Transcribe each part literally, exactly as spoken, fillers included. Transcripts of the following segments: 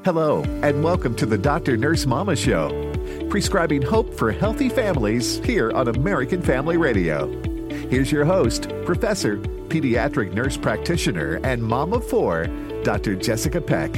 Hello, and welcome to the Doctor Nurse Mama Show, prescribing hope for healthy families here on American Family Radio. Here's your host, Professor, Pediatric Nurse Practitioner, and Mom of Four, Doctor Jessica Peck.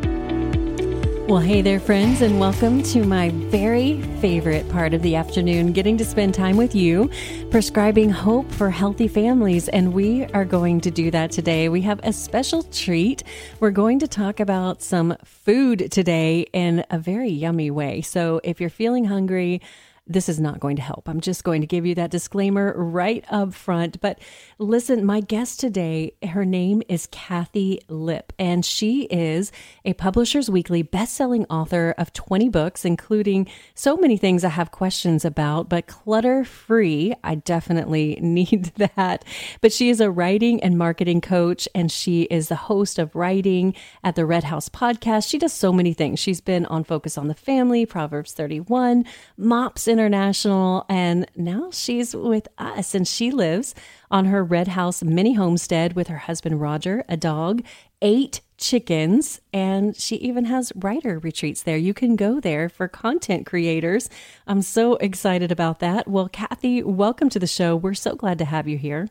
Well, hey there, friends, and welcome to my very favorite part of the afternoon, getting to spend time with you, prescribing hope for healthy families. And we are going to do that today. We have a special treat. We're going to talk about some food today in a very yummy way. So if you're feeling hungry, this is not going to help. I'm just going to give you that disclaimer right up front. But listen, my guest today, her name is Kathy Lipp, and she is a Publishers Weekly best-selling author of twenty books, including so many things I have questions about, but clutter-free, I definitely need that. But she is a writing and marketing coach, and she is the host of Writing at the Red House podcast. She does so many things. She's been on Focus on the Family, Proverbs thirty-one, MOPS International, and now she's with us, and she lives on her Red House mini homestead with her husband Roger, a dog, eight chickens, and she even has writer retreats there. You can go there for content creators. I'm so excited about that. Well, Kathy, welcome to the show. We're so glad to have you here.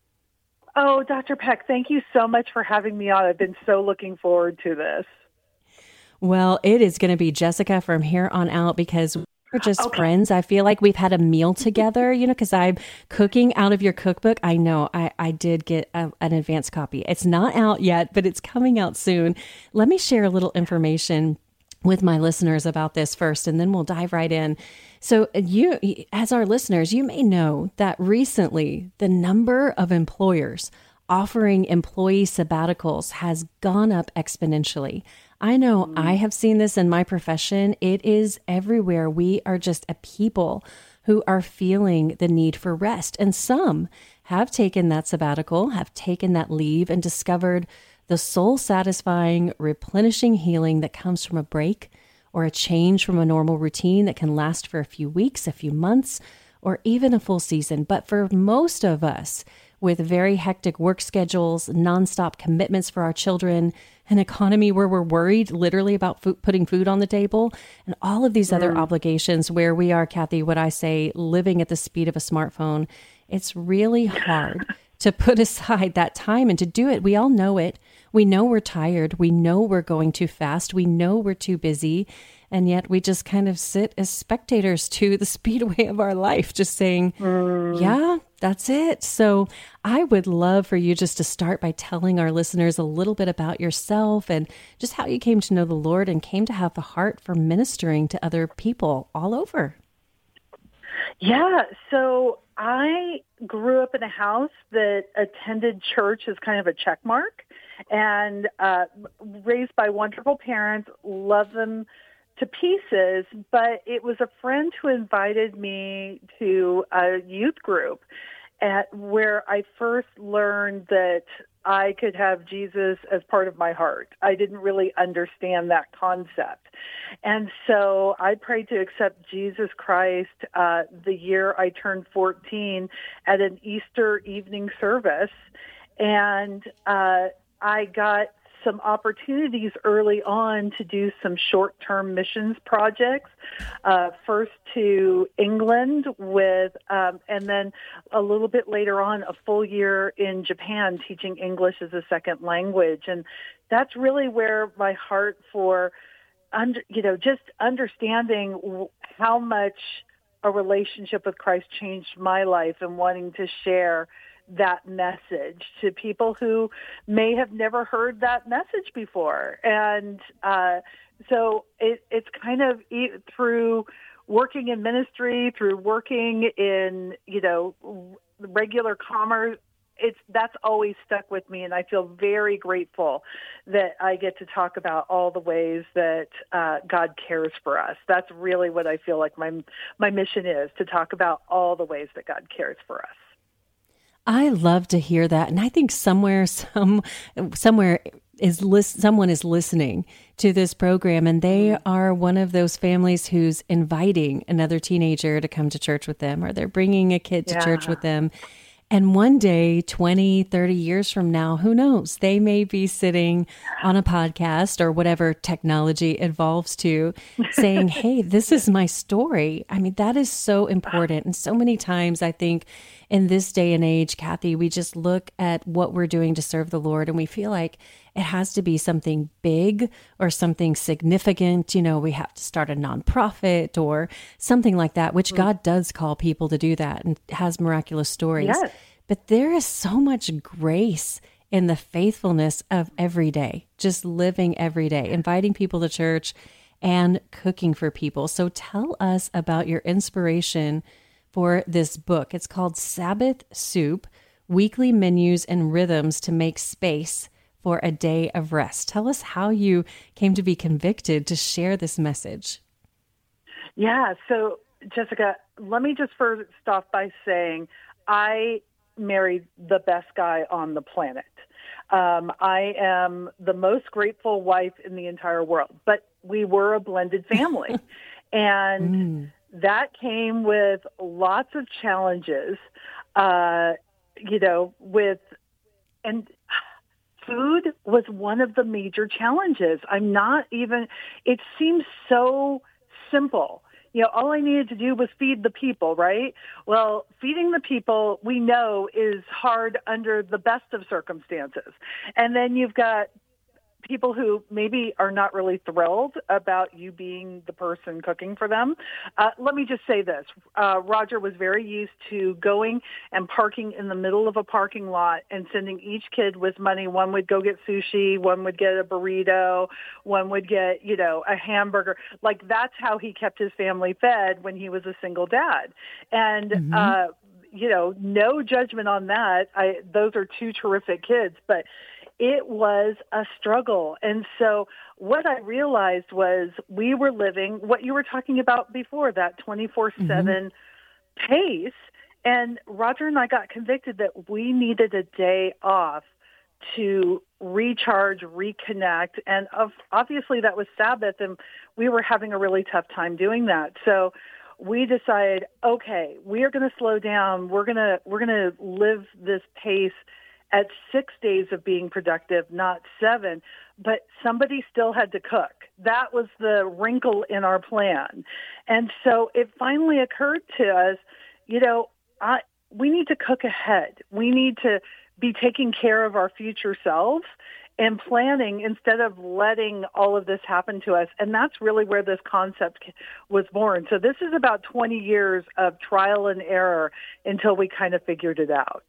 Oh, Doctor Peck, thank you so much for having me on. I've been so looking forward to this. Well, it is going to be Jessica from here on out because we're just okay. friends. I feel like we've had a meal together, you know, because I'm cooking out of your cookbook. I know I, I did get a, an advance copy. It's not out yet, but it's coming out soon. Let me share a little information with my listeners about this first, and then we'll dive right in. So you, as our listeners, you may know that recently the number of employers offering employee sabbaticals has gone up exponentially. I know mm. I have seen this in my profession. It is everywhere. We are just a people who are feeling the need for rest. And some have taken that sabbatical, have taken that leave, and discovered the soul-satisfying, replenishing healing that comes from a break or a change from a normal routine that can last for a few weeks, a few months, or even a full season. But for most of us, with very hectic work schedules, nonstop commitments for our children, an economy where we're worried literally about food, putting food on the table, and all of these mm. other obligations where we are, Kathy, what I say, living at the speed of a smartphone, it's really hard to put aside that time and to do it. We all know it. We know we're tired. We know we're going too fast. We know we're too busy. And yet we just kind of sit as spectators to the speedway of our life, just saying, mm. yeah, that's it. So I would love for you just to start by telling our listeners a little bit about yourself and just how you came to know the Lord and came to have a heart for ministering to other people all over. Yeah. So I grew up in a house that attended church as kind of a check mark, and uh, raised by wonderful parents, love them to pieces, but it was a friend who invited me to a youth group at where I first learned that I could have Jesus as part of my heart. I didn't really understand that concept. And so I prayed to accept Jesus Christ uh, the year I turned fourteen at an Easter evening service. And uh, I got some opportunities early on to do some short-term missions projects, uh, first to England with, um, and then a little bit later on, a full year in Japan teaching English as a second language. And that's really where my heart for, under, you know, just understanding how much a relationship with Christ changed my life and wanting to share that message to people who may have never heard that message before. And uh, so it, it's kind of e- through working in ministry, through working in, you know, regular commerce, it's that's always stuck with me. And I feel very grateful that I get to talk about all the ways that uh, God cares for us. That's really what I feel like my my mission is, to talk about all the ways that God cares for us. I love to hear that. And I think somewhere, some, somewhere is list, someone is listening to this program, and they are one of those families who's inviting another teenager to come to church with them, or they're bringing a kid to yeah. church with them. And one day, twenty, thirty years from now, who knows? They may be sitting on a podcast or whatever technology evolves to saying, hey, this is my story. I mean, that is so important. And so many times I think in this day and age, Kathy, we just look at what we're doing to serve the Lord and we feel like it has to be something big or something significant. You know, we have to start a nonprofit or something like that, which mm. God does call people to do that and has miraculous stories. Yes. But there is so much grace in the faithfulness of every day, just living every day, inviting people to church and cooking for people. So tell us about your inspiration for this book. It's called Sabbath Soup, Weekly Menus and Rhythms to Make Space for a Day of Rest. Tell us how you came to be convicted to share this message. Yeah, so Jessica, let me just first off by saying I married the best guy on the planet. Um, I am the most grateful wife in the entire world, but we were a blended family. and mm. that came with lots of challenges, uh, you know, with, and food was one of the major challenges. I'm not even, it seems so simple. You know, all I needed to do was feed the people, right? Well, feeding the people, we know, is hard under the best of circumstances. And then you've got people who maybe are not really thrilled about you being the person cooking for them. Uh, let me just say this. Uh, Roger was very used to going and parking in the middle of a parking lot and sending each kid with money. One would go get sushi, one would get a burrito, one would get, you know, a hamburger. Like, that's how he kept his family fed when he was a single dad. And, mm-hmm. uh, you know, no judgment on that. I, those are two terrific kids, but it was a struggle. And so what I realized was we were living what you were talking about before, that twenty-four seven mm-hmm. pace. And Roger and I got convicted that we needed a day off to recharge, reconnect. And of, obviously that was Sabbath, and we were having a really tough time doing that. So we decided, okay, we are going to slow down. We're going to, we're going to live this pace at six days of being productive, not seven, but somebody still had to cook. That was the wrinkle in our plan. And so it finally occurred to us, you know, I, we need to cook ahead. We need to be taking care of our future selves and planning instead of letting all of this happen to us. And that's really where this concept was born. So this is about twenty years of trial and error until we kind of figured it out.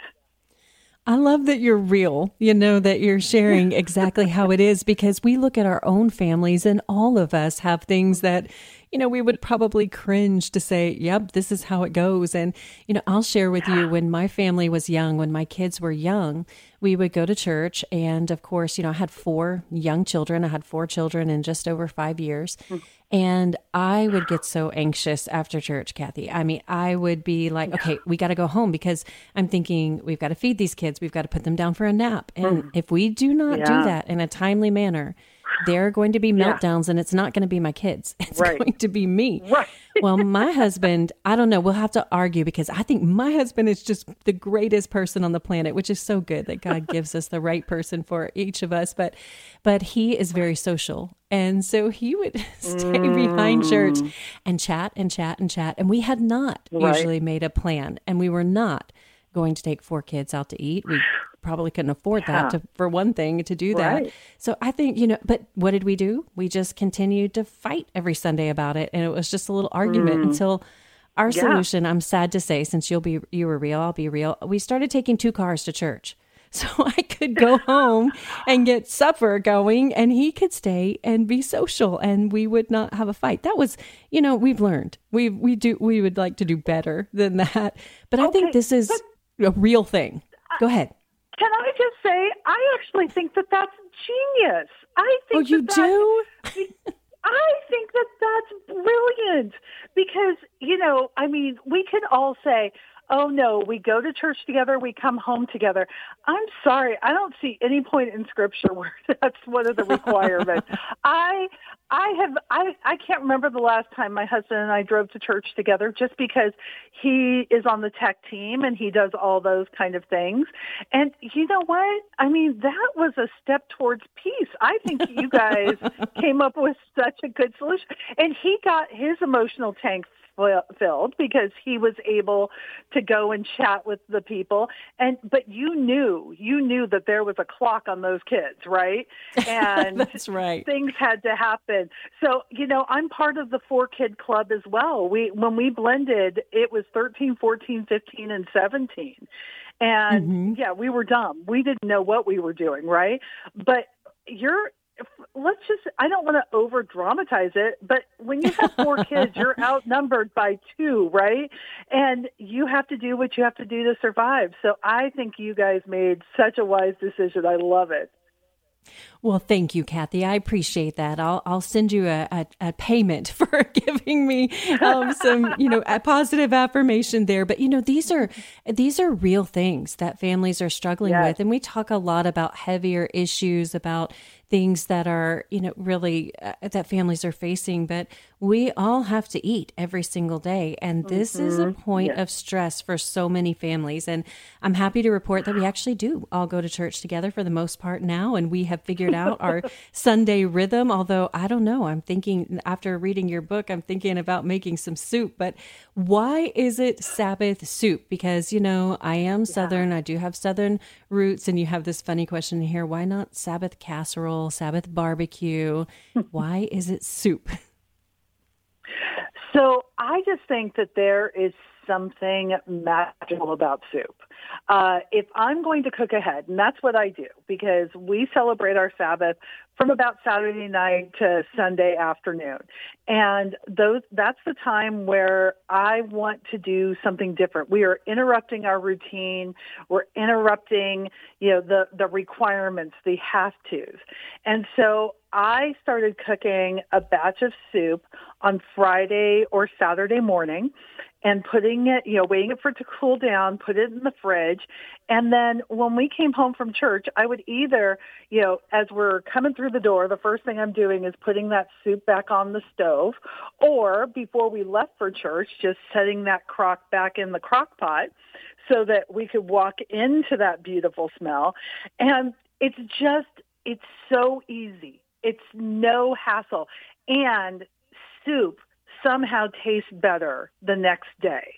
I love that you're real, you know, that you're sharing exactly how it is, because we look at our own families and all of us have things that, you know, we would probably cringe to say, yep, this is how it goes. And, you know, I'll share with you, when my family was young, when my kids were young, we would go to church. And of course, you know, I had four young children. I had four children in just over five years. And I would get so anxious after church, Kathy. I mean, I would be like, okay, we got to go home, because I'm thinking we've got to feed these kids. We've got to put them down for a nap. And mm. if we do not yeah. do that in a timely manner, there are going to be meltdowns, yeah. and it's not going to be my kids. It's right. going to be me. Right. Well, my husband, I don't know. We'll have to argue, because I think my husband is just the greatest person on the planet, which is so good that God gives us the right person for each of us. But, but he is very social. And so he would stay mm. behind church and chat and chat and chat. And we had not right. usually made a plan, and we were not going to take four kids out to eat. We probably couldn't afford yeah. that to, for one thing, to do that. Right. So I think, you know, but what did we do? We just continued to fight every Sunday about it. And it was just a little argument mm. until our yeah. solution, I'm sad to say, since you'll be, you were real, I'll be real. We started taking two cars to church. So I could go home and get supper going, and he could stay and be social, and we would not have a fight. That was, you know, we've learned. We we do we would like to do better than that. But I okay. think this is a real thing. Go ahead. Can I just say, I actually think that that's genius. I think oh, you that do? I think that that's brilliant, because, you know, I mean, we can all say, Oh, no, we go to church together. We come home together. I'm sorry. I don't see any point in Scripture where that's one of the requirements. I I have I, I can't remember the last time my husband and I drove to church together, just because he is on the tech team and he does all those kind of things. And you know what? I mean, that was a step towards peace. I think you guys came up with such a good solution. And he got his emotional tank filled because he was able to go and chat with the people. And but you knew, you knew that there was a clock on those kids, right? And that's right. Things had to happen. So, you know, I'm part of the four kid club as well. We when we blended, it was thirteen, fourteen, fifteen, and seventeen. And mm-hmm. yeah, we were dumb. We didn't know what we were doing, right? But you're let's just, I don't want to over dramatize it, but when you have four kids, you're outnumbered by two, right? And you have to do what you have to do to survive. So I think you guys made such a wise decision. I love it. Well, thank you, Kathy. I appreciate that. I'll I'll send you a, a, a payment for giving me um, some, you know, a positive affirmation there. But, you know, these are these are real things that families are struggling yes. with. And we talk a lot about heavier issues, about things that are, you know, really uh, that families are facing. But we all have to eat every single day. And this mm-hmm. is a point yes. of stress for so many families. And I'm happy to report that we actually do all go to church together for the most part now. And we have figured out our Sunday rhythm. Although I don't know, I'm thinking after reading your book, I'm thinking about making some soup. But why is it Sabbath soup? Because, you know, I am Southern. Yeah. I do have Southern roots. And you have this funny question here. Why not Sabbath casserole, Sabbath barbecue? Why is it soup? So I just think that there is something magical about soup. Uh, if I'm going to cook ahead, and that's what I do, because we celebrate our Sabbath from about Saturday night to Sunday afternoon. And those that's the time where I want to do something different. We are interrupting our routine. We're interrupting, you know, the, the requirements, the have-tos. And so I started cooking a batch of soup on Friday or Saturday morning and putting it, you know, waiting for it to cool down, put it in the fridge. And then when we came home from church, I would either, you know, as we're coming through the door, the first thing I'm doing is putting that soup back on the stove, or before we left for church, just setting that crock back in the crock pot so that we could walk into that beautiful smell. And it's just, it's so easy. It's no hassle. And soup somehow tastes better the next day.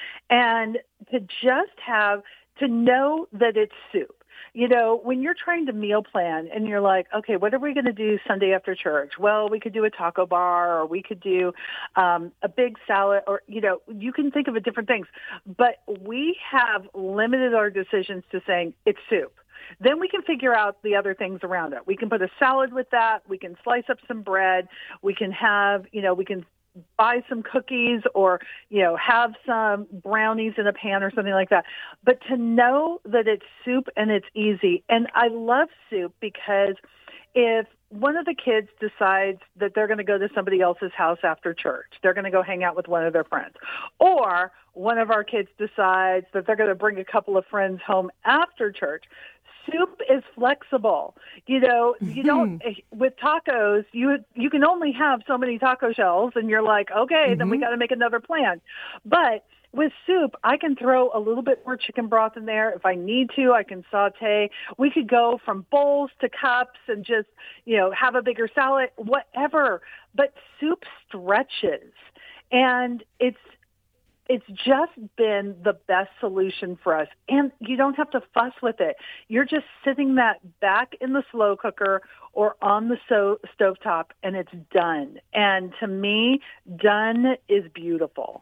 And to just have, to know that it's soup. You know, when you're trying to meal plan and you're like, okay, what are we going to do Sunday after church? Well, we could do a taco bar, or we could do um, a big salad, or, you know, you can think of it different things. But we have limited our decisions to saying it's soup. Then we can figure out the other things around it. We can put a salad with that. We can slice up some bread. We can have, you know, we can buy some cookies, or, you know, have some brownies in a pan or something like that. But to know that it's soup and it's easy. And I love soup because if one of the kids decides that they're going to go to somebody else's house after church, they're going to go hang out with one of their friends, or one of our kids decides that they're going to bring a couple of friends home after church, soup is flexible. You know, you don't, mm-hmm. with tacos, you you can only have so many taco shells, and you're like, okay, mm-hmm. then we got to make another plan. But with soup, I can throw a little bit more chicken broth in there. If I need to, I can saute. We could go from bowls to cups and just, you know, have a bigger salad, whatever. But soup stretches. And it's, It's just been the best solution for us. And you don't have to fuss with it. You're just sitting that back in the slow cooker or on the so- stovetop, and it's done. And to me, done is beautiful.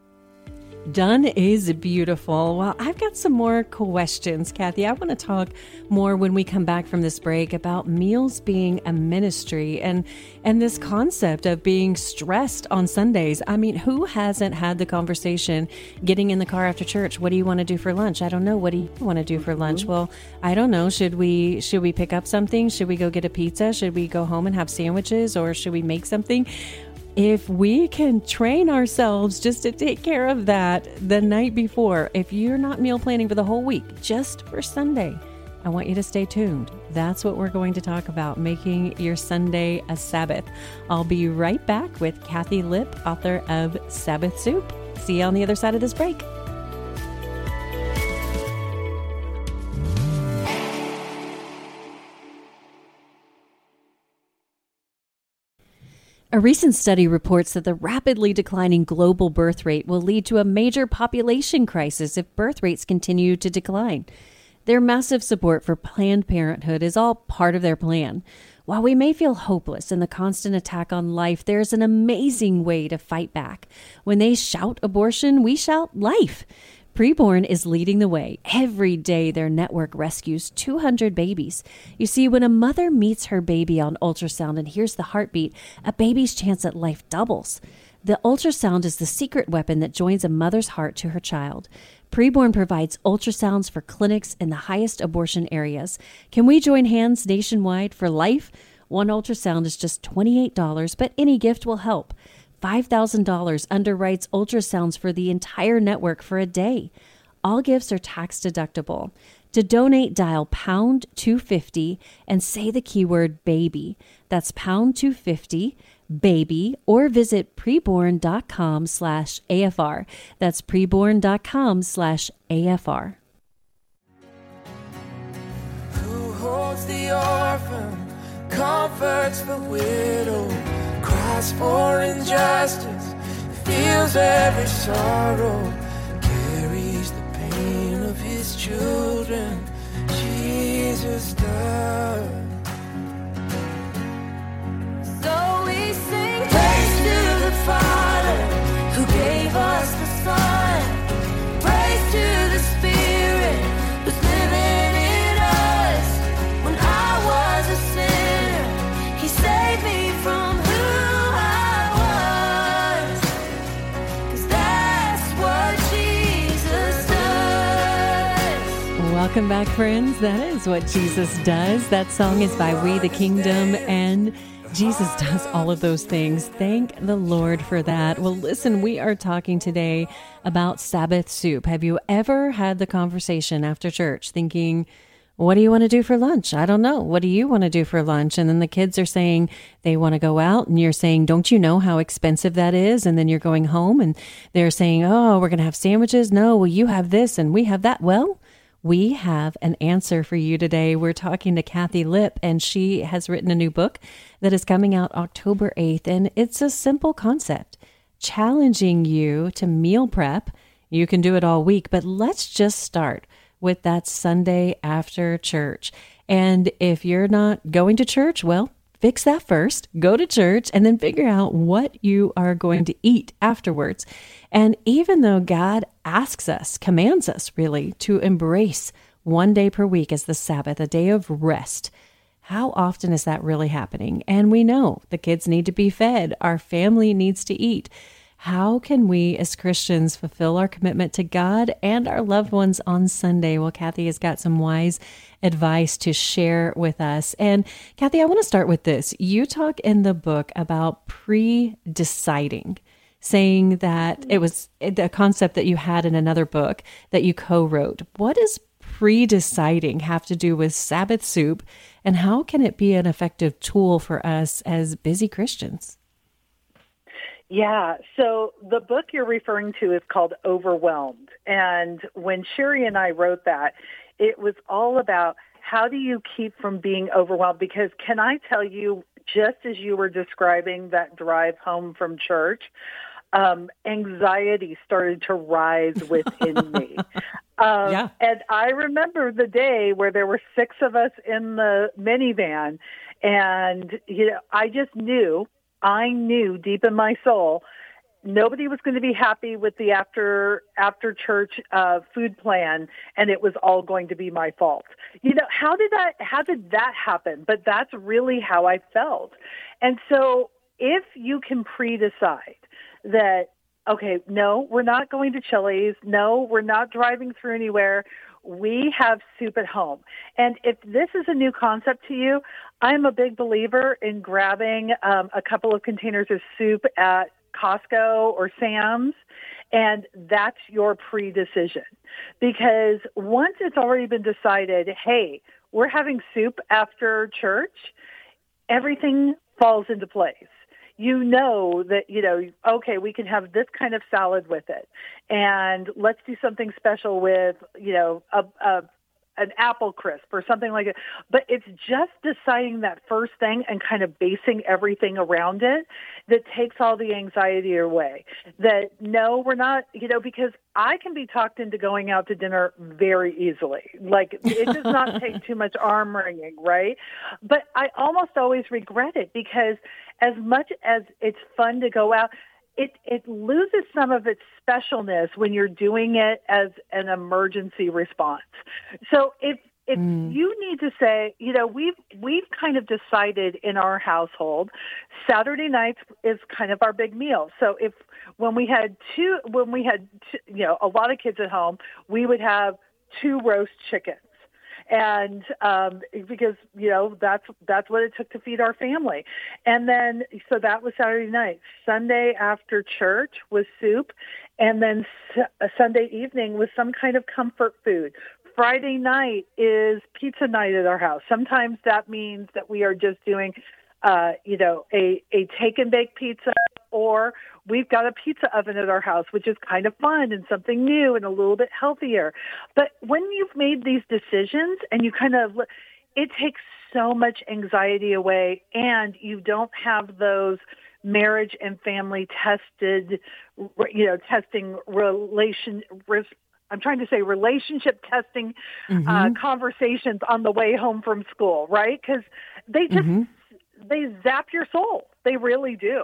Done is beautiful. Well, I've got some more questions, Kathy. I want to talk more when we come back from this break about meals being a ministry and and this concept of being stressed on Sundays. I mean, who hasn't had the conversation getting in the car after church? What do you want to do for lunch? I don't know. What do you want to do for lunch? Mm-hmm. Well, I don't know. Should we should we pick up something? Should we go get a pizza? Should we go home and have sandwiches, or should we make something? if we can train ourselves just to take care of that the night before, if you're not meal planning for the whole week, just for Sunday, I want you to stay tuned. That's what we're going to talk about, making your Sunday a Sabbath. I'll be right back with Kathy Lipp, author of Sabbath Soup. See you on the other side of this break. A recent study reports that the rapidly declining global birth rate will lead to a major population crisis if birth rates continue to decline. Their massive support for Planned Parenthood is all part of their plan. While we may feel hopeless in the constant attack on life, there's an amazing way to fight back. When they shout abortion, we shout life. Preborn is leading the way. Every day, their network rescues two hundred babies. You see, when a mother meets her baby on ultrasound and hears the heartbeat, a baby's chance at life doubles. The ultrasound is the secret weapon that joins a mother's heart to her child. Preborn provides ultrasounds for clinics in the highest abortion areas. Can we join hands nationwide for life? One ultrasound is just twenty-eight dollars, but any gift will help. five thousand dollars underwrites ultrasounds for the entire network for a day. All gifts are tax deductible. To donate, dial pound two fifty and say the keyword baby. That's pound two fifty, baby, or visit preborn.com slash AFR. That's preborn.com slash AFR. Who holds the orphan, comforts the widow, cries for injustice, feels every sorrow, carries the pain of his children, Jesus does. So we sing praise to the Father who gave us the Son, praise to the Spirit who's living in us. When I was a sinner, he saved me from who I was, 'cause that's what Jesus does. Welcome back, friends. That is what Jesus does. That song is by We the Kingdom, and Jesus does all of those things. Thank the Lord for that. Well, listen, we are talking today about Sabbath soup. Have you ever had the conversation after church thinking, what do you want to do for lunch? I don't know. What do you want to do for lunch? And then the kids are saying they want to go out, and you're saying, don't you know how expensive that is? And then you're going home and they're saying, oh, we're going to have sandwiches. No, well, you have this and we have that. Well, we have an answer for you today. We're talking to Kathy Lipp, and she has written a new book that is coming out October eighth, and it's a simple concept, challenging you to meal prep. You can do it all week, but let's just start with that Sunday after church. And if you're not going to church, well, fix that first, go to church, and then figure out what you are going to eat afterwards. And even though God asks us, commands us really, to embrace one day per week as the Sabbath, a day of rest, how often is that really happening? And we know the kids need to be fed. Our family needs to eat. How can we as Christians fulfill our commitment to God and our loved ones on Sunday? Well, Kathy has got some wise advice to share with us. And Kathy, I want to start with this. You talk in the book about pre-deciding, saying that it was the concept that you had in another book that you co-wrote. What does pre-deciding have to do with Sabbath soup, and how can it be an effective tool for us as busy Christians? Yeah, so the book you're referring to is called Overwhelmed. And when Sherry and I wrote that, it was all about how do you keep from being overwhelmed? Because can I tell you, just as you were describing that drive home from church, um, anxiety started to rise within me. Um, yeah. And I remember the day where there were six of us in the minivan, and you know, I just knew, I knew deep in my soul, nobody was going to be happy with the after after church uh, food plan, and it was all going to be my fault. You know, how did that how did that happen? But that's really how I felt. And so, if you can pre-decide that, okay, no, we're not going to Chili's. No, we're not driving through anywhere. we have soup at home. And if this is a new concept to you, I'm a big believer in grabbing um, a couple of containers of soup at Costco or Sam's, and that's your pre-decision. Because once it's already been decided, hey, we're having soup after church, everything falls into place. You know that, you know, okay, we can have this kind of salad with it. And let's do something special with, you know, a, a an apple crisp or something like it. But it's just deciding that first thing and kind of basing everything around it that takes all the anxiety away. That, no, we're not, you know, because I can be talked into going out to dinner very easily. Like, it does not take too much arm wringing, right? But I almost always regret it, because as much as it's fun to go out, It it loses some of its specialness when you're doing it as an emergency response. So if if mm. you need to say, you know, we've we've kind of decided in our household, Saturday nights is kind of our big meal. So if when we had two when we had two, you know, a lot of kids at home, we would have two roast chickens. And um, because, you know, that's that's what it took to feed our family. And then, so that was Saturday night. Sunday after church was soup. And then a Sunday evening was some kind of comfort food. Friday night is pizza night at our house. Sometimes that means that we are just doing, uh, you know, a, a take and bake pizza, or we've got a pizza oven at our house, which is kind of fun and something new and a little bit healthier. But when you've made these decisions and you kind of, it takes so much anxiety away, and you don't have those marriage and family tested, you know, testing relation, I'm trying to say relationship testing mm-hmm. uh, conversations on the way home from school, right? Because they just, mm-hmm. they zap your soul. They really do.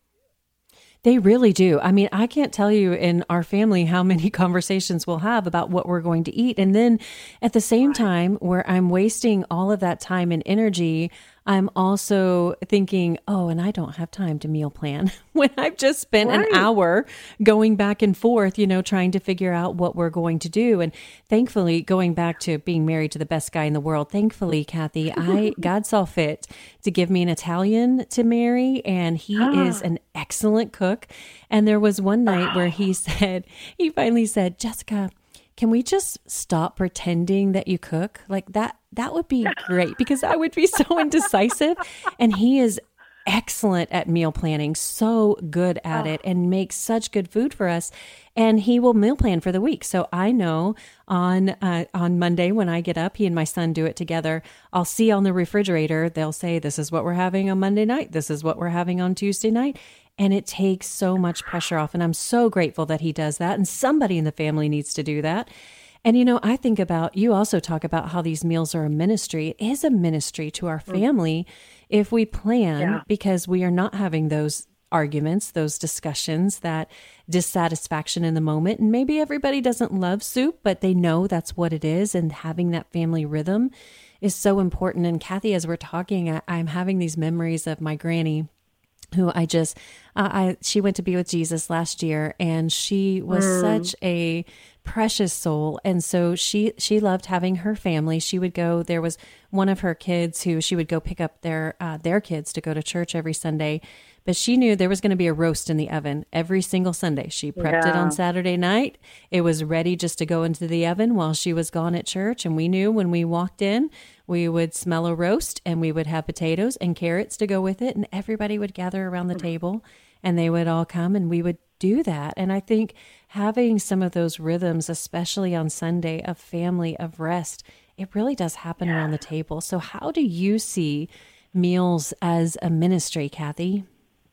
They really do. I mean, I can't tell you in our family how many conversations we'll have about what we're going to eat. And then at the same time, where I'm wasting all of that time and energy, I'm also thinking, oh, and I don't have time to meal plan when I've just spent right. an hour going back and forth, you know, trying to figure out what we're going to do. And thankfully, going back to being married to the best guy in the world, thankfully, Kathy, I God saw fit to give me an Italian to marry, and he ah. is an excellent cook. And there was one night where he said, he finally said, Jessica, can we just stop pretending that you cook? Like that, that would be great, because I would be so indecisive. And he is excellent at meal planning, so good at it, and makes such good food for us. And he will meal plan for the week. So I know on uh, on Monday when I get up, he and my son do it together. I'll see on the refrigerator, they'll say, this is what we're having on Monday night. This is what we're having on Tuesday night. And it takes so much pressure off. And I'm so grateful that he does that. And somebody in the family needs to do that. And, you know, I think about, you also talk about how these meals are a ministry. It is a ministry to our family if we plan, yeah. because we are not having those arguments, those discussions, that dissatisfaction in the moment. And maybe everybody doesn't love soup, but they know that's what it is. And having that family rhythm is so important. And Kathy, as we're talking, I, I'm having these memories of my granny, who I just, uh, I she went to be with Jesus last year, and she was mm. such a precious soul. And so she she loved having her family. She would go, there was one of her kids who she would go pick up their uh, their kids to go to church every Sunday. But she knew there was going to be a roast in the oven every single Sunday. She prepped yeah. it on Saturday night. It was ready just to go into the oven while she was gone at church. And we knew when we walked in, we would smell a roast, and we would have potatoes and carrots to go with it. And everybody would gather around the table, and they would all come, and we would do that. And I think having some of those rhythms, especially on Sunday, of family, of rest, it really does happen yeah. around the table. So how do you see meals as a ministry, Kathy?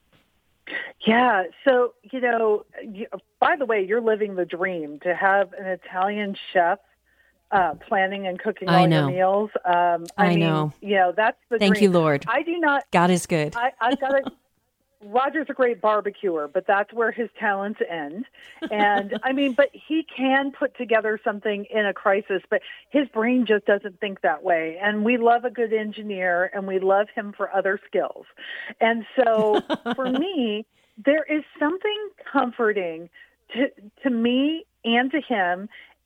Yeah. So, you know, you, by the way, you're living the dream to have an Italian chef uh, planning and cooking all I know. your meals. Um, I, I mean, know. You know, that's the Thank dream. you, Lord. I do not. God is good. I, I've got to. Roger's a great barbecuer, but that's where his talents end. And I mean, but he can put together something in a crisis, but his brain just doesn't think that way. And we love a good engineer, and we love him for other skills. And so for me, there is something comforting to, to me and to him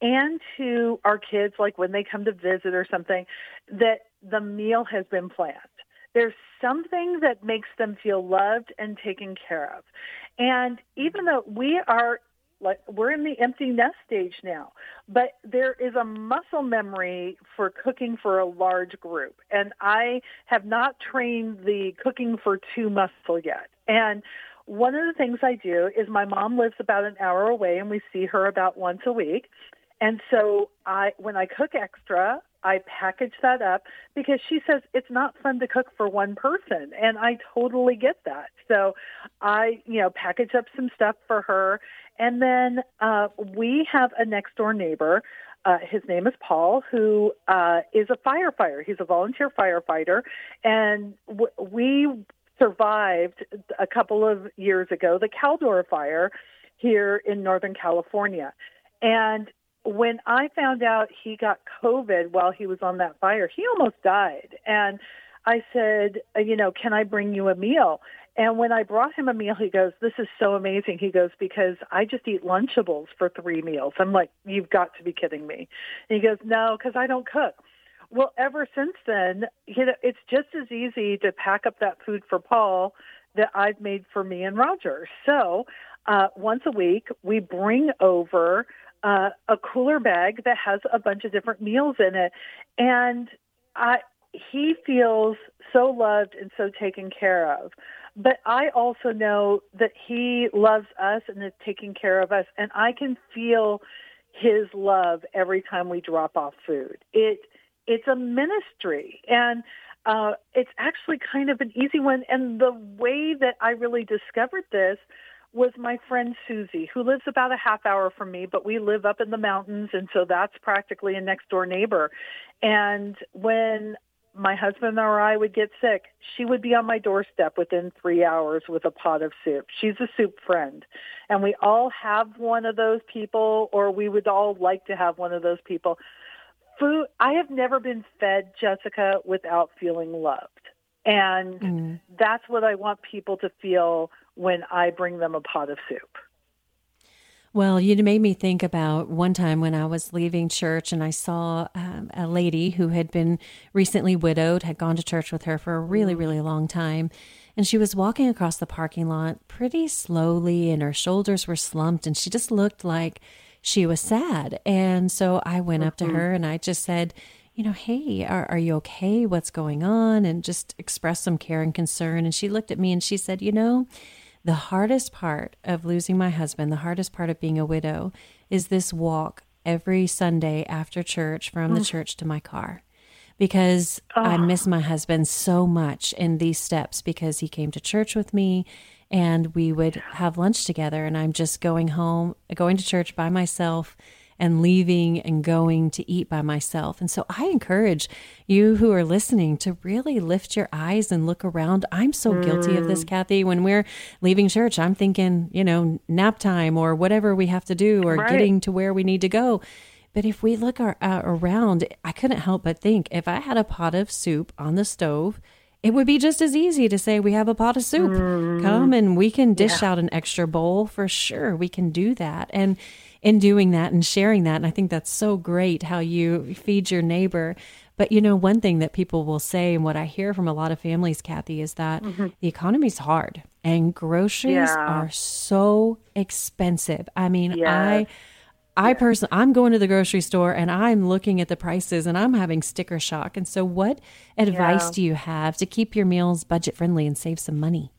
and to our kids, like when they come to visit or something, that the meal has been planned. There's something that makes them feel loved and taken care of. And even though we are, like, we're in the empty nest stage now, but there is a muscle memory for cooking for a large group. And I have not trained the cooking for two muscle yet. And one of the things I do is my mom lives about an hour away, and we see her about once a week. And so I, when I cook extra, I package that up because she says it's not fun to cook for one person. And I totally get that. So I, you know, package up some stuff for her. And then uh, we have a next door neighbor. Uh, his name is Paul, who uh, is a firefighter. He's a volunteer firefighter. And w- we survived a couple of years ago the Caldor fire here in Northern California. And when I found out he got COVID while he was on that fire, he almost died. And I said, you know, can I bring you a meal? And when I brought him a meal, he goes, this is so amazing. He goes, because I just eat Lunchables for three meals. I'm like, you've got to be kidding me. And he goes, no, because I don't cook. Well, ever since then, you know, it's just as easy to pack up that food for Paul that I've made for me and Roger. So uh, once a week, we bring over uh, a cooler bag that has a bunch of different meals in it. And I, he feels so loved and so taken care of. But I also know that he loves us and is taking care of us, and I can feel his love every time we drop off food. It It's a ministry, and uh, it's actually kind of an easy one. And the way that I really discovered this was my friend Susie, who lives about a half hour from me, but we live up in the mountains, and so that's practically a next-door neighbor. And when my husband or I would get sick, she would be on my doorstep within three hours with a pot of soup. She's a soup friend. And we all have one of those people, or we would all like to have one of those people. Food, I have never been fed, Jessica, without feeling loved. And mm. that's what I want people to feel when I bring them a pot of soup. Well, you made me think about one time when I was leaving church and I saw um, a lady who had been recently widowed, had gone to church with her for a really, really long time. And she was walking across the parking lot pretty slowly, and her shoulders were slumped, and she just looked like she was sad. And so I went mm-hmm. up to her and I just said, you know, hey, are, are you okay? What's going on? And just expressed some care and concern. And she looked at me and she said, you know, the hardest part of losing my husband, the hardest part of being a widow, is this walk every Sunday after church from the church to my car. Because oh. I miss my husband so much in these steps, because he came to church with me and we would have lunch together, and I'm just going home, going to church by myself and leaving and going to eat by myself. And so I encourage you who are listening to really lift your eyes and look around. I'm so mm. guilty of this, Kathy. When we're leaving church, I'm thinking, you know, nap time or whatever we have to do, or right. getting to where we need to go. But if we look our, uh, around, I couldn't help but think, if I had a pot of soup on the stove, it would be just as easy to say, we have a pot of soup. Mm. Come and we can dish yeah. out an extra bowl for sure. We can do that. And in doing that and sharing that, and I think that's so great how you feed your neighbor. But, you know, one thing that people will say, and what I hear from a lot of families, Kathy, is that mm-hmm. the economy's hard and groceries yeah. are so expensive. I mean, yes. I... I personally, I'm going to the grocery store and I'm looking at the prices and I'm having sticker shock. And so what advice yeah. do you have to keep your meals budget friendly and save some money?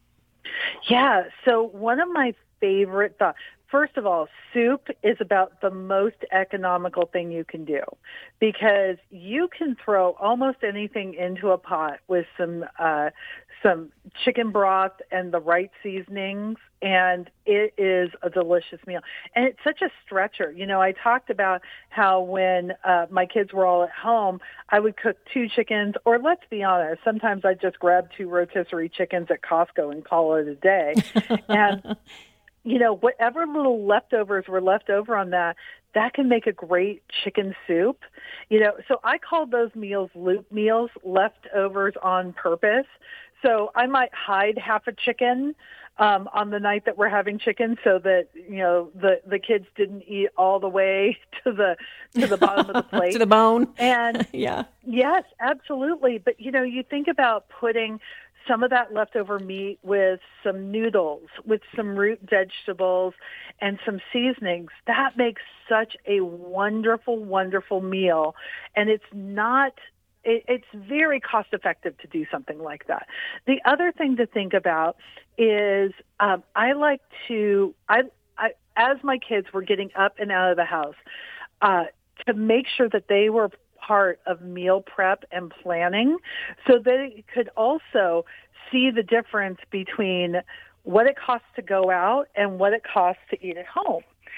Yeah. So one of my favorite thoughts, first of all, soup is about the most economical thing you can do, because you can throw almost anything into a pot with some, uh, some chicken broth and the right seasonings, and it is a delicious meal. And it's such a stretcher. You know, I talked about how when uh, my kids were all at home, I would cook two chickens, or let's be honest, sometimes I'd just grab two rotisserie chickens at Costco and call it a day. And, you know, whatever little leftovers were left over on that, that can make a great chicken soup. You know, so I called those meals loop meals, leftovers on purpose. So I might hide half a chicken um, on the night that we're having chicken, so that you know the the kids didn't eat all the way to the to the bottom of the plate, to the bone. And yeah, yes, absolutely. But you know, you think about putting some of that leftover meat with some noodles, with some root vegetables, and some seasonings. That makes such a wonderful, wonderful meal, and it's not. It's very cost effective to do something like that. The other thing to think about is um, I like to, I, I, as my kids were getting up and out of the house, uh, to make sure that they were part of meal prep and planning so they could also see the difference between what it costs to go out and what it costs to eat at home.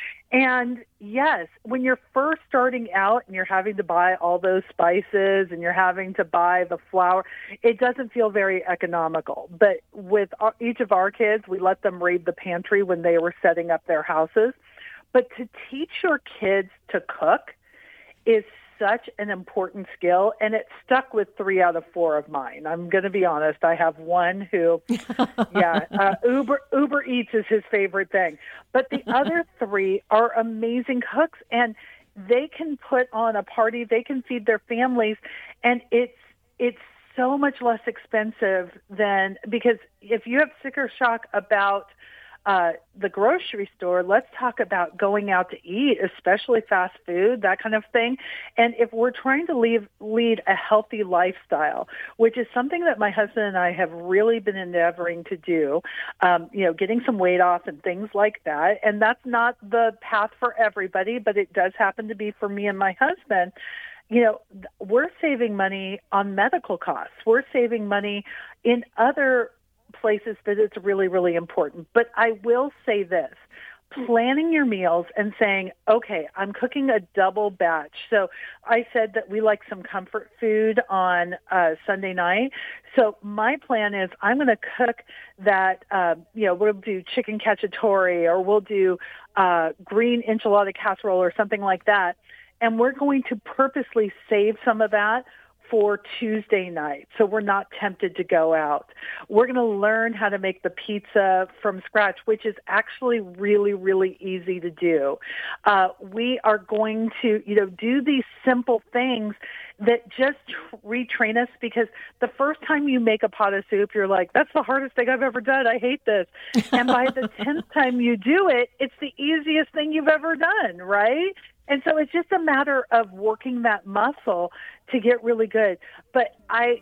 And yes, when you're first starting out and you're having to buy all those spices and you're having to buy the flour, it doesn't feel very economical. But with our, each of our kids, we let them raid the pantry when they were setting up their houses. But to teach your kids to cook is such an important skill, and it stuck with three out of four of mine. I'm going to be honest. I have one who, yeah, uh, Uber Uber Eats is his favorite thing. But the other three are amazing cooks, and they can put on a party. They can feed their families, and it's it's so much less expensive than, because if you have sticker shock about Uh, the grocery store, let's talk about going out to eat, especially fast food, that kind of thing. And if we're trying to leave, lead a healthy lifestyle, which is something that my husband and I have really been endeavoring to do, um, you know, getting some weight off and things like that. And that's not the path for everybody, but it does happen to be for me and my husband. You know, we're saving money on medical costs. We're saving money in other places that it's really, really important. But I will say this, planning your meals and saying, okay, I'm cooking a double batch. So I said that we like some comfort food on uh, Sunday night. So my plan is I'm going to cook that, uh, you know, we'll do chicken cacciatore, or we'll do uh, green enchilada casserole or something like that. And we're going to purposely save some of that for Tuesday night, so we're not tempted to go out. We're going to learn how to make the pizza from scratch, which is actually really, really easy to do. Uh, we are going to, you know, do these simple things that just retrain us, because the first time you make a pot of soup, you're like, that's the hardest thing I've ever done. I hate this. And by the tenth time you do it, it's the easiest thing you've ever done, right? And so it's just a matter of working that muscle to get really good. But I,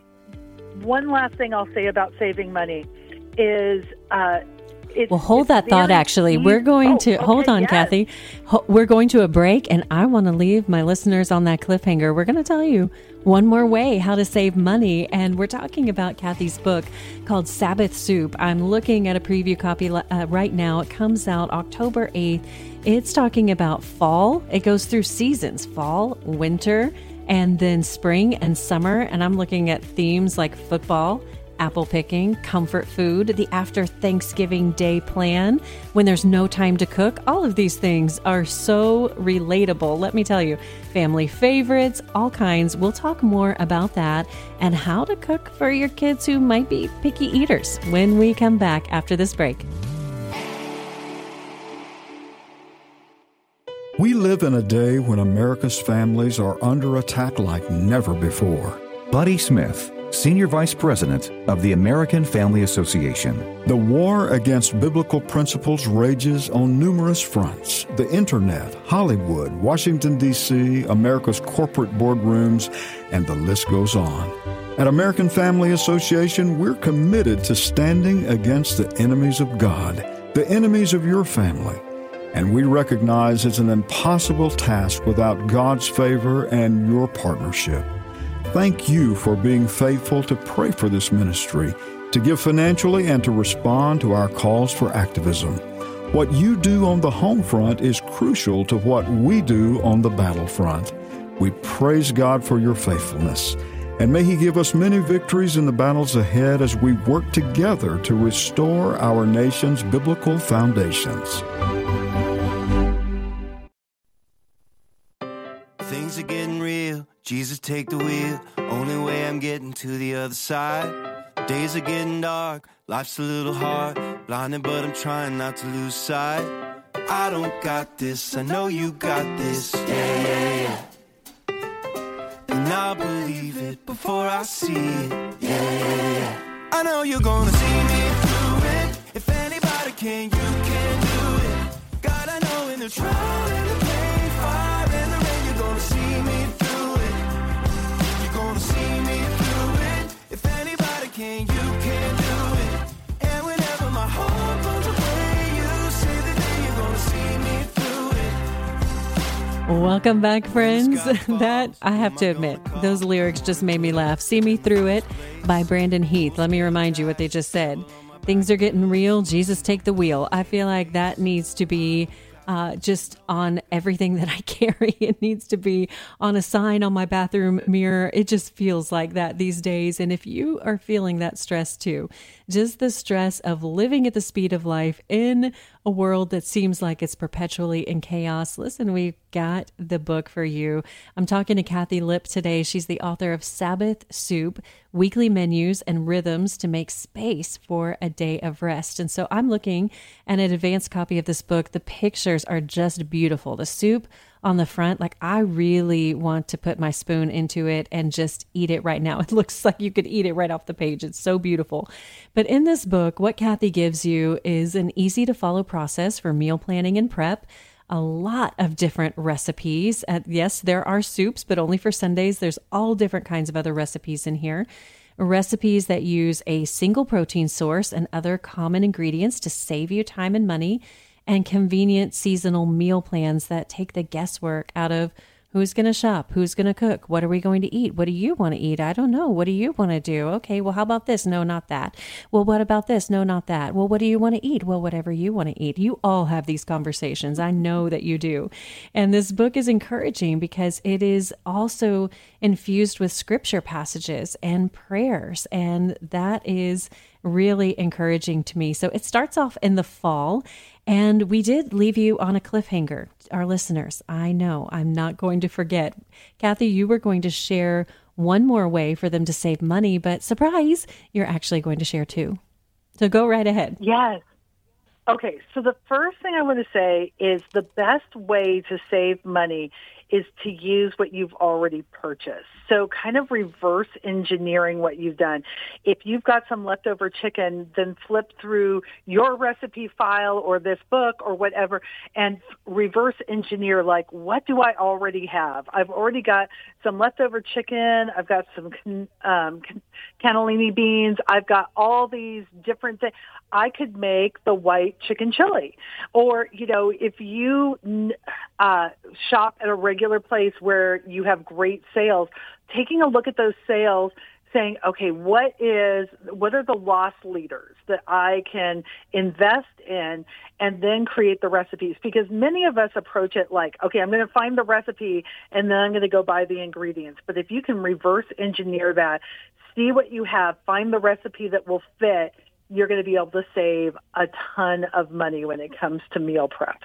one last thing I'll say about saving money is, uh, it's, well, hold it's that thought, actually. Easy. We're going oh, to, okay, hold on, yes. Kathy. Ho- we're going to a break, and I want to leave my listeners on that cliffhanger. We're going to tell you one more way how to save money, and we're talking about Kathy's book called Sabbath Soup. I'm looking at a preview copy uh, right now. It comes out October eighth. It's talking about fall. It goes through seasons, fall, winter, and then spring and summer. And I'm looking at themes like football, apple picking, comfort food, the after Thanksgiving Day plan, when there's no time to cook. All of these things are so relatable. Let me tell you, family favorites, all kinds. We'll talk more about that and how to cook for your kids who might be picky eaters when we come back after this break. We live in a day when America's families are under attack like never before. Buddy Smith, Senior Vice President of the American Family Association. The war against biblical principles rages on numerous fronts. The internet, Hollywood, Washington, D C, America's corporate boardrooms, and the list goes on. At American Family Association, we're committed to standing against the enemies of God, the enemies of your family. And we recognize it's an impossible task without God's favor and your partnership. Thank you for being faithful to pray for this ministry, to give financially, and to respond to our calls for activism. What you do on the home front is crucial to what we do on the battlefront. We praise God for your faithfulness, and may He give us many victories in the battles ahead as we work together to restore our nation's biblical foundations. Things are getting real. Jesus, take the wheel. Only way I'm getting to the other side. Days are getting dark, life's a little hard. Blinded, but I'm trying not to lose sight. I don't got this, I know you got this. Yeah, yeah, yeah. And I believe it before I see it. Yeah, yeah, yeah. I know you're gonna see me through it. If anybody can, you can do it. God, I know in the trial and the pain, fire and the rain, you're gonna see me through it. You're gonna see me through it. If anybody can, you can do it. And whenever my heart goes away, you say that day you're gonna see me through it. Welcome back, friends. That, I have to admit, those lyrics just made me laugh. See Me Through It by Brandon Heath. Let me remind you what they just said. Things are getting real. Jesus, take the wheel. I feel like that needs to be uh, just on everything that I carry. It needs to be on a sign on my bathroom mirror. It just feels like that these days. And if you are feeling that stress too, just the stress of living at the speed of life in a world that seems like it's perpetually in chaos, listen, we've got the book for you. I'm talking to Kathy Lipp today. She's the author of Sabbath Soup, Weekly Menus and Rhythms to Make Space for a Day of Rest. And so I'm looking at an advanced copy of this book. The pictures are just beautiful. The soup on the front, like I really want to put my spoon into it and just eat it right now. It looks like you could eat it right off the page. It's so beautiful. But in this book, what Kathy gives you is an easy to follow process for meal planning and prep. A lot of different recipes. Uh, yes, there are soups, but only for Sundays. There's all different kinds of other recipes in here. Recipes that use a single protein source and other common ingredients to save you time and money, and convenient seasonal meal plans that take the guesswork out of who's going to shop, who's going to cook, what are we going to eat, what do you want to eat? I don't know. What do you want to do? Okay, well, how about this? No, not that. Well, what about this? No, not that. Well, what do you want to eat? Well, whatever you want to eat. You all have these conversations. I know that you do. And this book is encouraging because it is also infused with scripture passages and prayers, and that is really encouraging to me. So it starts off in the fall, and we did leave you on a cliffhanger, our listeners. I know, I'm not going to forget. Kathy, you were going to share one more way for them to save money, but surprise, you're actually going to share two. So go right ahead. Yes. Okay, so the first thing I want to say is the best way to save money is to use what you've already purchased. So kind of reverse engineering what you've done. If you've got some leftover chicken, then flip through your recipe file or this book or whatever and reverse engineer, like, what do I already have? I've already got some leftover chicken. I've got some um, cannellini beans. I've got all these different things. I could make the white chicken chili. Or, you know, if you uh, shop at a regular place where you have great sales, taking a look at those sales, saying, okay, what is, what are the loss leaders that I can invest in and then create the recipes? Because many of us approach it like, okay, I'm going to find the recipe and then I'm going to go buy the ingredients. But if you can reverse engineer that, see what you have, find the recipe that will fit, you're going to be able to save a ton of money when it comes to meal prep.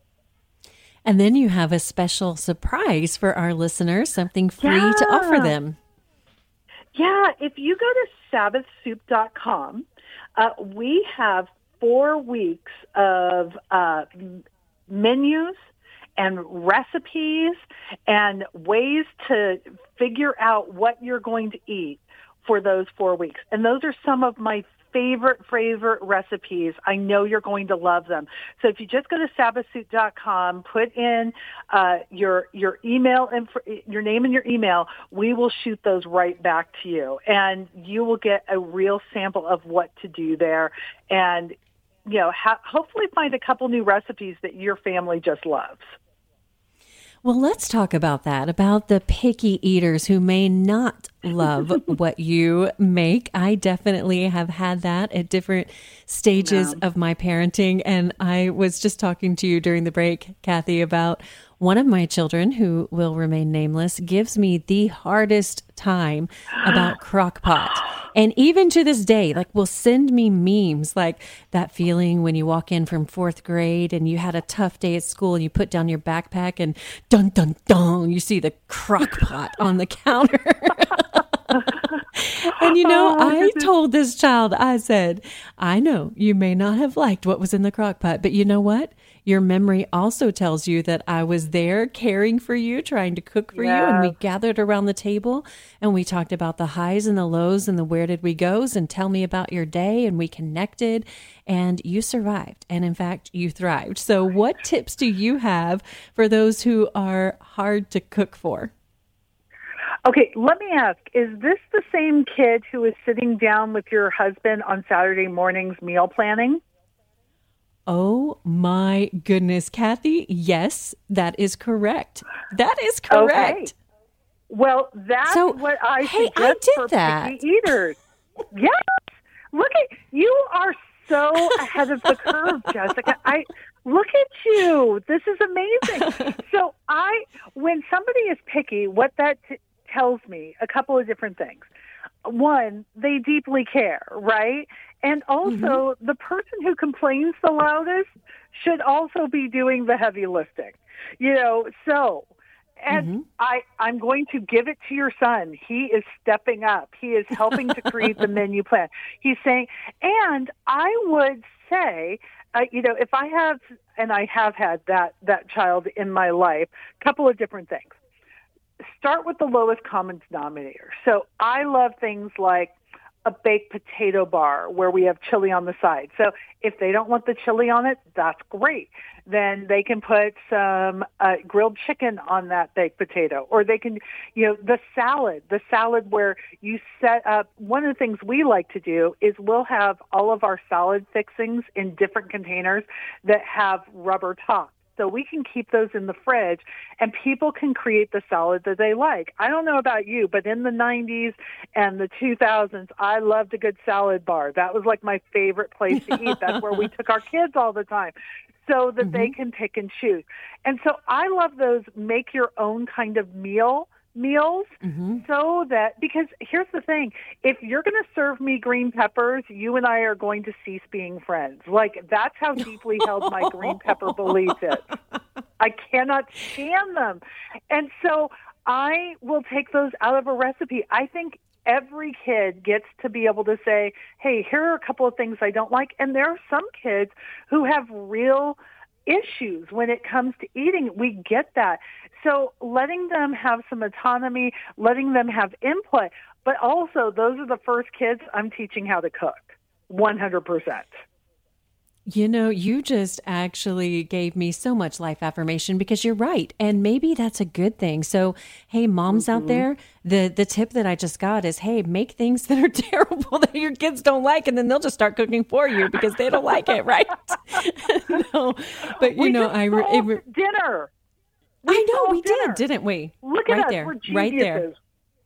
And then you have a special surprise for our listeners, something free yeah. to offer them. Yeah, if you go to sabbath soup dot com, uh, we have four weeks of uh, menus and recipes and ways to figure out what you're going to eat for those four weeks. And those are some of my favorite, favorite recipes. I know you're going to love them. So if you just go to sabbath soup dot com, put in uh, your your email and your name and your email, we will shoot those right back to you, and you will get a real sample of what to do there, and you know, ha- hopefully find a couple new recipes that your family just loves. Well, let's talk about that, about the picky eaters who may not love what you make. I definitely have had that at different stages yeah. of my parenting. And I was just talking to you during the break, Kathy, about one of my children, who will remain nameless, gives me the hardest time about crock pot. And even to this day, like, will send me memes like that feeling when you walk in from fourth grade and you had a tough day at school and you put down your backpack and dun, dun, dun, you see the crock pot on the counter. And you know, Oh, I goodness. told this child, I said, I know you may not have liked what was in the crock pot, but you know what? Your memory also tells you that I was there caring for you, trying to cook for you. And we Yes. gathered around the table and we talked about the highs and the lows and the where did we goes and tell me about your day. And we connected and you survived. And in fact, you thrived. So what tips do you have for those who are hard to cook for? Okay, let me ask, is this the same kid who is sitting down with your husband on Saturday mornings meal planning? Oh my goodness, Kathy. Yes, that is correct. That is correct. Okay. Well, that's So, what I hey, suggest I did for that. picky eaters. Yes. Look at you are so ahead of the curve, Jessica. I look at you. This is amazing. So I, when somebody is picky, what that t- tells me a couple of different things. One, they deeply care, right? And also, mm-hmm. the person who complains the loudest should also be doing the heavy lifting. You know, so, and mm-hmm. I, I'm going to give it to your son. He is stepping up. He is helping to create the menu plan. He's saying, and I would say, uh, you know, if I have, and I have had that, that child in my life, a couple of different things. Start with the lowest common denominator. So I love things like a baked potato bar where we have chili on the side. So if they don't want the chili on it, that's great. Then they can put some uh, grilled chicken on that baked potato. Or they can, you know, the salad, the salad where you set up, one of the things we like to do is we'll have all of our salad fixings in different containers that have rubber tops. So we can keep those in the fridge and people can create the salad that they like. I don't know about you, but in the nineties and the two thousands, I loved a good salad bar. That was like my favorite place to eat. That's where we took our kids all the time so that mm-hmm. they can pick and choose. And so I love those make your own kind of meal meals mm-hmm. so that, because here's the thing, if you're going to serve me green peppers, you and I are going to cease being friends. Like, that's how deeply held my green pepper belief is. I cannot stand them. And so I will take those out of a recipe. I think every kid gets to be able to say, hey, here are a couple of things I don't like. And there are some kids who have real issues when it comes to eating. We get that. So letting them have some autonomy, letting them have input, but also those are the first kids I'm teaching how to cook, one hundred percent. You know, you just actually gave me so much life affirmation because you're right. And maybe that's a good thing. So, hey, moms mm-hmm. out there, the, the tip that I just got is, hey, make things that are terrible that your kids don't like, and then they'll just start cooking for you because they don't like it, right? No, but you we know, just I re- it re- dinner. We I know we dinner. did, didn't we? Look at right us, there, we're geniuses. right there.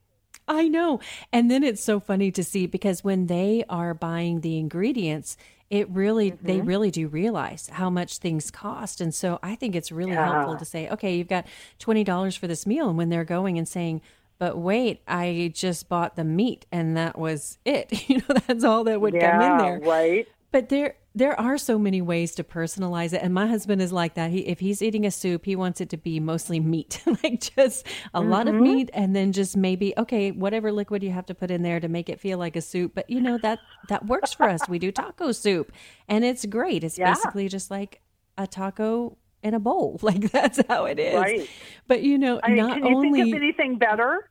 I know. And then it's so funny to see because when they are buying the ingredients, it really, mm-hmm. they really do realize how much things cost. And so I think it's really yeah. helpful to say, okay, you've got twenty dollars for this meal. And when they're going and saying, but wait, I just bought the meat and that was it. You know, that's all that would yeah, come in there. Right. But there, there are so many ways to personalize it. And my husband is like that. He, if he's eating a soup, he wants it to be mostly meat, like just a mm-hmm. lot of meat. And then just maybe, okay, whatever liquid you have to put in there to make it feel like a soup. But you know, that, that works for us. We do taco soup and it's great. It's yeah. basically just like a taco in a bowl. Like that's how it is. Right. But you know, I mean, not can you only think of anything better?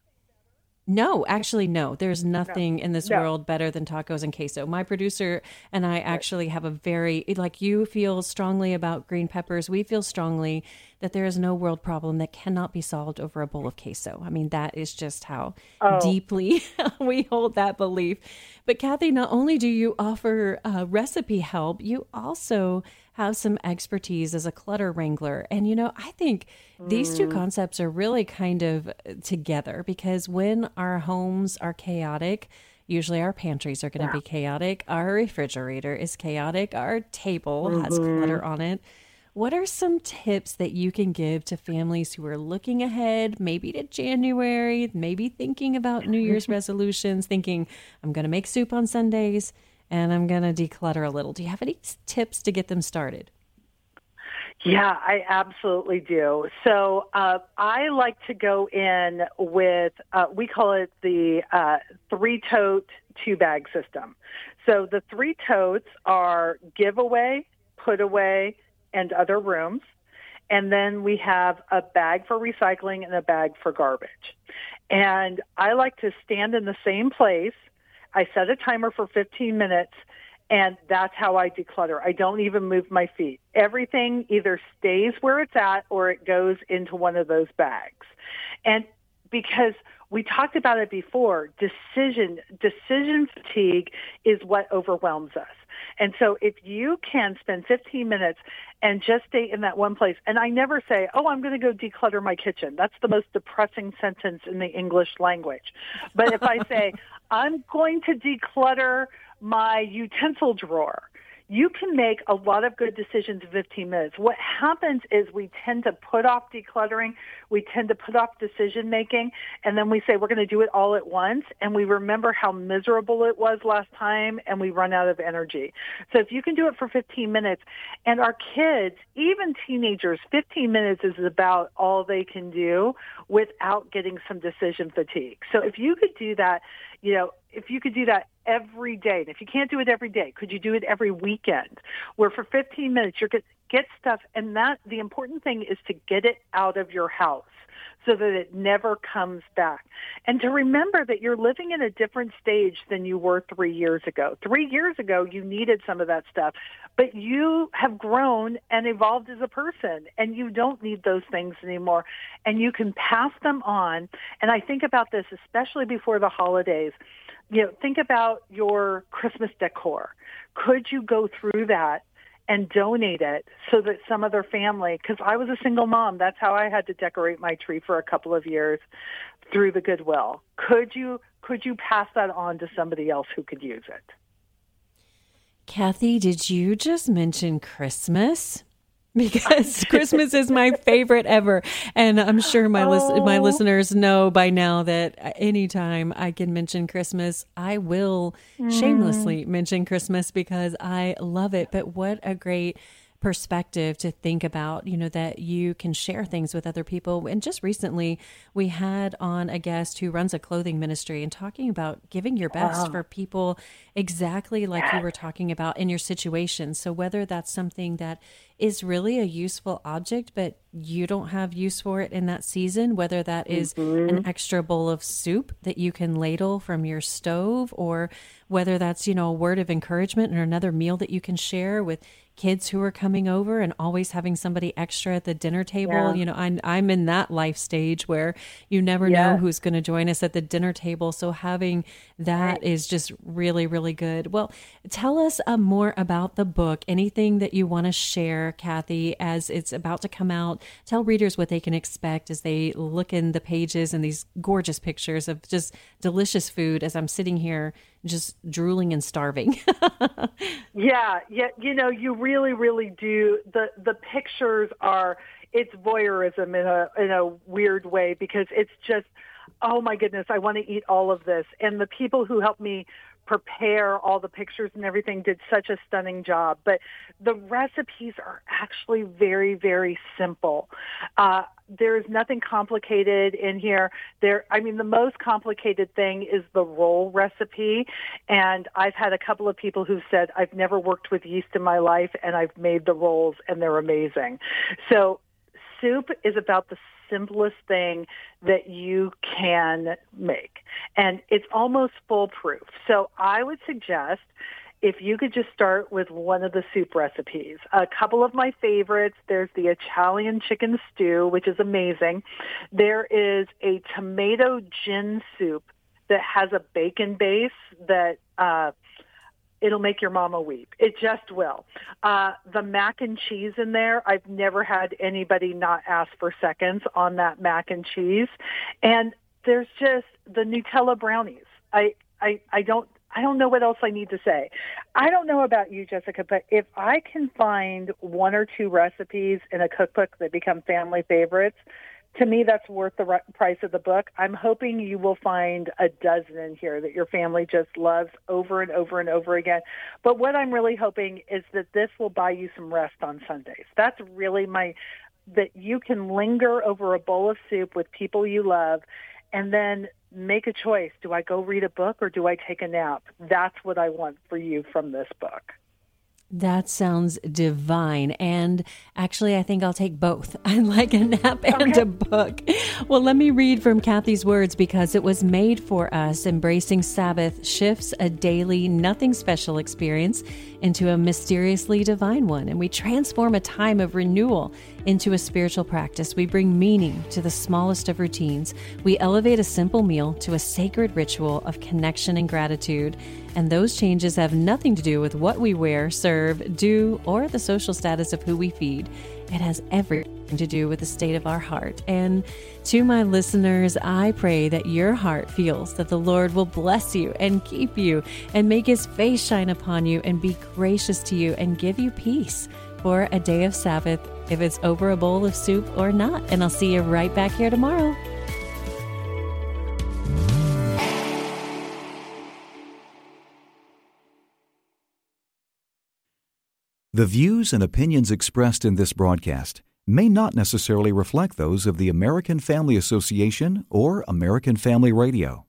No, actually, no. There's nothing no. in this no. world better than tacos and queso. My producer and I actually have a very, like you feel strongly about green peppers. We feel strongly that there is no world problem that cannot be solved over a bowl of queso. I mean, that is just how oh. deeply we hold that belief. But Kathy, not only do you offer uh, recipe help, you also have some expertise as a clutter wrangler. And, you know, I think mm. these two concepts are really kind of together because when our homes are chaotic, usually our pantries are going to yeah. be chaotic. Our refrigerator is chaotic. Our table mm-hmm. has clutter on it. What are some tips that you can give to families who are looking ahead, maybe to January, maybe thinking about New Year's resolutions, thinking, I'm going to make soup on Sundays and I'm going to declutter a little. Do you have any tips to get them started? Yeah, I absolutely do. So uh, I like to go in with, uh, we call it the uh, three-tote, two-bag system. So the three totes are giveaway, put away, and other rooms. And then we have a bag for recycling and a bag for garbage. And I like to stand in the same place. I set a timer for fifteen minutes. And that's how I declutter. I don't even move my feet. Everything either stays where it's at or it goes into one of those bags. And because we talked about it before, decision decision fatigue is what overwhelms us. And so if you can spend fifteen minutes and just stay in that one place, and I never say, oh, I'm going to go declutter my kitchen. That's the most depressing sentence in the English language. But if I say, I'm going to declutter my utensil drawer, you can make a lot of good decisions in fifteen minutes. What happens is we tend to put off decluttering, we tend to put off decision making, and then we say we're going to do it all at once, and we remember how miserable it was last time, and we run out of energy. So if you can do it for fifteen minutes, and our kids, even teenagers, fifteen minutes is about all they can do without getting some decision fatigue. So if you could do that, you know, if you could do that every day, and if you can't do it every day, could you do it every weekend, where for fifteen minutes you're going to get stuff, and that the important thing is to get it out of your house so that it never comes back. And to remember that you're living in a different stage than you were three years ago. Three years ago, you needed some of that stuff, but you have grown and evolved as a person, and you don't need those things anymore, and you can pass them on. And I think about this, especially before the holidays. You know, think about your Christmas decor. Could you go through that and donate it so that some other family, because I was a single mom, that's how I had to decorate my tree for a couple of years through the Goodwill. Could you could you pass that on to somebody else who could use it? Kathy, did you just mention Christmas? Because Christmas is my favorite ever. And I'm sure my, lis- oh. my listeners know by now that anytime I can mention Christmas, I will mm. shamelessly mention Christmas because I love it. But what a great perspective to think about, you know, that you can share things with other people. And just recently we had on a guest who runs a clothing ministry and talking about giving your best wow. for people exactly like you were talking about in your situation. So whether that's something that is really a useful object, but you don't have use for it in that season, whether that is mm-hmm. an extra bowl of soup that you can ladle from your stove, or whether that's, you know, a word of encouragement or another meal that you can share with kids who are coming over, and always having somebody extra at the dinner table. Yeah. You know, I'm, I'm in that life stage where you never yeah. know who's going to join us at the dinner table. So having that right. is just really, really good. Well, tell us uh, more about the book, anything that you want to share, Kathy, as it's about to come out. Tell readers what they can expect as they look in the pages and these gorgeous pictures of just delicious food as I'm sitting here just drooling and starving. yeah, yeah, you know, you really, really do. The the pictures are, it's voyeurism in a in a weird way, because it's just, oh my goodness, I want to eat all of this. And the people who helped me prepare all the pictures and everything did such a stunning job. But the recipes are actually very, very simple. Uh, there's nothing complicated in here. There, I mean, the most complicated thing is the roll recipe. And I've had a couple of people who said, I've never worked with yeast in my life, and I've made the rolls, and they're amazing. So soup is about the simplest thing that you can make, and it's almost foolproof. So I would suggest if you could just start with one of the soup recipes. A couple of my favorites, there's the Italian chicken stew, which is amazing. There is a tomato gin soup that has a bacon base that uh it'll make your mama weep. It just will. Uh, the mac and cheese in there, I've never had anybody not ask for seconds on that mac and cheese. And there's just the Nutella brownies. I, I, I don't, I don't know what else I need to say. I don't know about you, Jessica, but if I can find one or two recipes in a cookbook that become family favorites, to me, that's worth the ri- price of the book. I'm hoping you will find a dozen in here that your family just loves over and over and over again. But what I'm really hoping is that this will buy you some rest on Sundays. That's really my, that you can linger over a bowl of soup with people you love and then make a choice. Do I go read a book or do I take a nap? That's what I want for you from this book. That sounds divine. And actually, I think I'll take both. I like a nap and Okay. a book. Well, let me read from Kathy's words, because it was made for us. Embracing Sabbath shifts a daily, nothing special experience into a mysteriously divine one. And we transform a time of renewal into a spiritual practice. We bring meaning to the smallest of routines. We elevate a simple meal to a sacred ritual of connection and gratitude. And those changes have nothing to do with what we wear, serve, do, or the social status of who we feed. It has everything to do with the state of our heart. And to my listeners, I pray that your heart feels that the Lord will bless you and keep you and make his face shine upon you and be gracious to you and give you peace for a day of Sabbath, if it's over a bowl of soup or not. And I'll see you right back here tomorrow. The views and opinions expressed in this broadcast may not necessarily reflect those of the American Family Association or American Family Radio.